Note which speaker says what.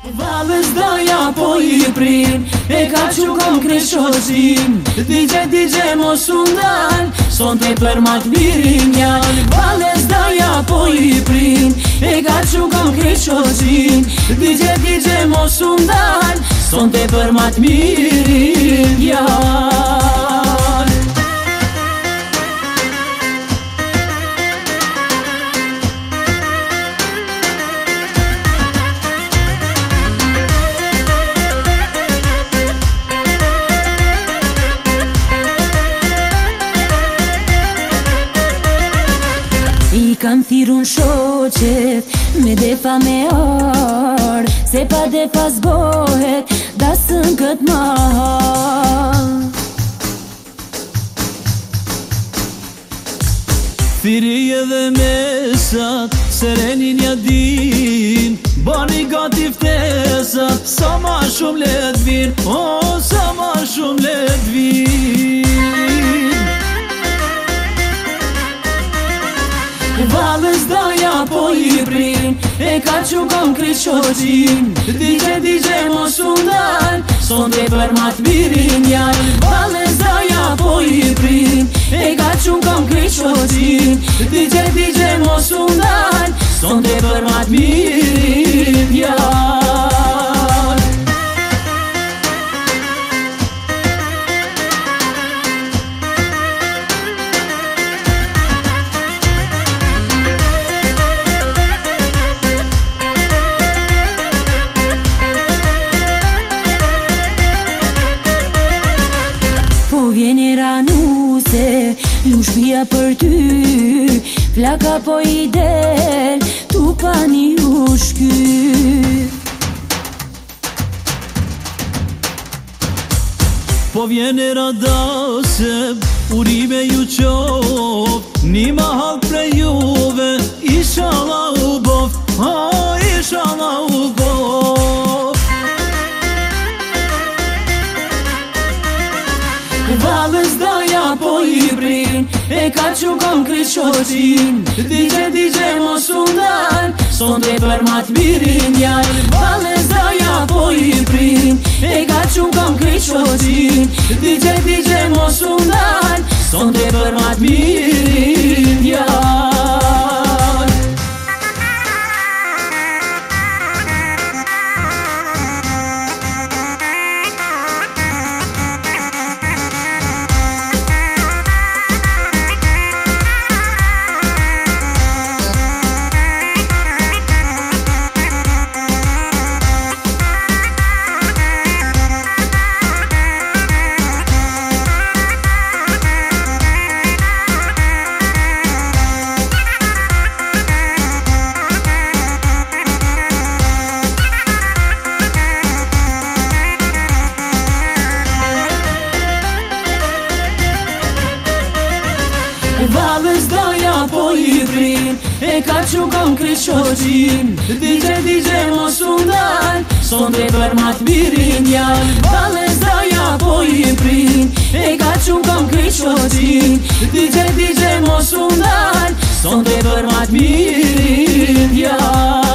Speaker 1: Valës daja po I prin, e ka që kom kreshozin. DJ mos undal, son te për mat mirin jall. Valës daja po I prin, e ka që kom kreshozin. DJ mos undal, son te për mat mirin jall. I kam thirun shoqet me defa me ar, se pa defa zbohet dasën kët mahal.
Speaker 2: Thiri edhe mesat, serenin ja din, bani gati ftesat, sa ma shumë let vin, oh, sa ma shumë let vin.
Speaker 1: Valës daja po I prin, e ka që kom kreshozin. DJ mos undal, son te për mat mirin jall. Valës daja po I prin, e ka që kom kreshozin. DJ mos undal, son te për mat mirin jall. Vjeni ranuse, lu shpia për ty, flaka po I del, tu pani u shky.
Speaker 2: Po vjene radase, urime ju qov, ni ma hak prej juve, inshallah u bof, oh, inshallah u bof.
Speaker 1: Valës daja po I prin, e ka që kom kreshozin. DJ mos undal, son te për mat mirin jall. Valës daja po I prin, e ka që kom kreshozin. DJ mos undal, son te për mat mirin jall. Valës daja po I prin, e ka që kom kreshozin. DJ mos undal, son te për mat mirin jall. Valës daja po I prin, e ka që kom kreshozin. DJ mos undal, son te për mat mirin jall.